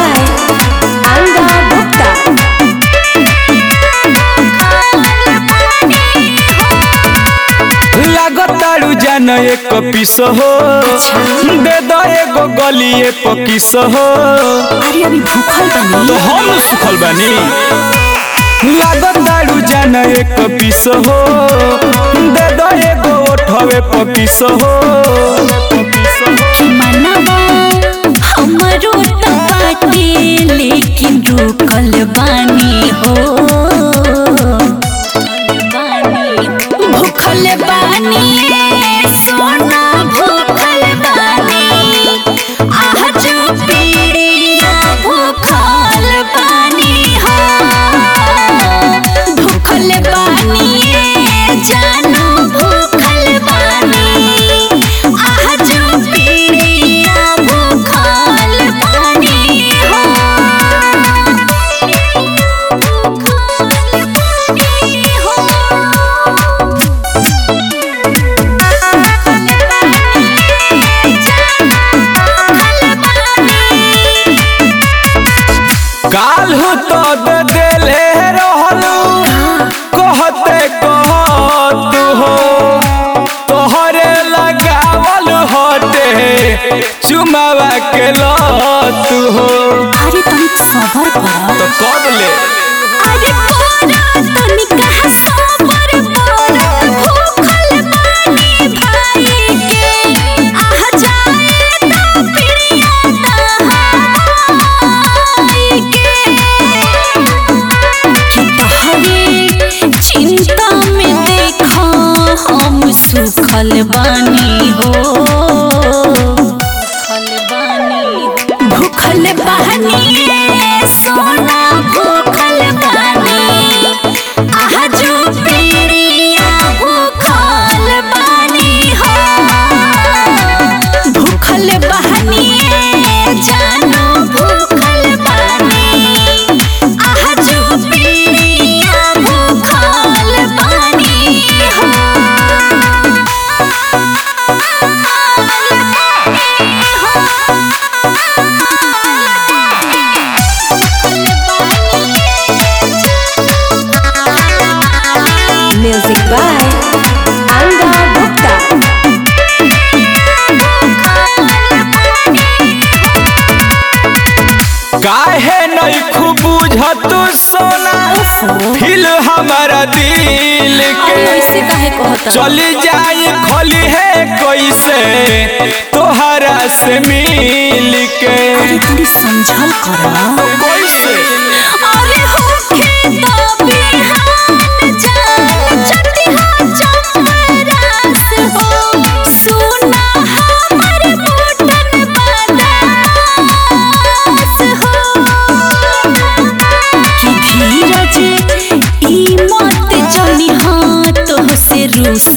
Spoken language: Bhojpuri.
by Anga Gupta. लागतारू जान एक पीस हो दे दो एगो गलिए पकीस हो। अरे अभी भूखल बनी तो हम सुखल बानी। लागतारू जान एक पीस हो दे दो एगो ओठवे पकीस हो। कि मनवा हमरो त बाटे लेकिन रुकल बानी हो। भूखल बानी सोना भूखल बानी आज पीड़िया भूखल बानी हो। भूखल बानी जानू भूखल बानी आज पीड़िया भूखल बानी हो। काल्हू तो दे देले रहलू कहते कहत हो तोहरे लगावल हटे चुमावा के लत हो। अरे तनी सबर कर तो कब ले अरे कोरा तनी कहा सबर कर भूखल बानी भाई के आ जाए तो प्रिया नहाई के। कि तोहरे चिंता में देखा हम सुखल बानी हो। भूखल बानी सोना भूखल बानी आज पीड़िया भूखल बानी हो। भूखल बानी जानू भूखल बानी आज पीड़िया भूखल बानी हो। Music by Anga Gupta. काहे नहीं खूब बुझत सोना फिल हमारा दिल के चली जाए खली है कैसे तोहरा से मिल के। अरे तू समझल करा कैसे अरे होखे तो बिहान जान जतिहा चमरास हो। सुना हमर मोटन बदास हो। कि धीरज ई मत जनी हाथ से रूस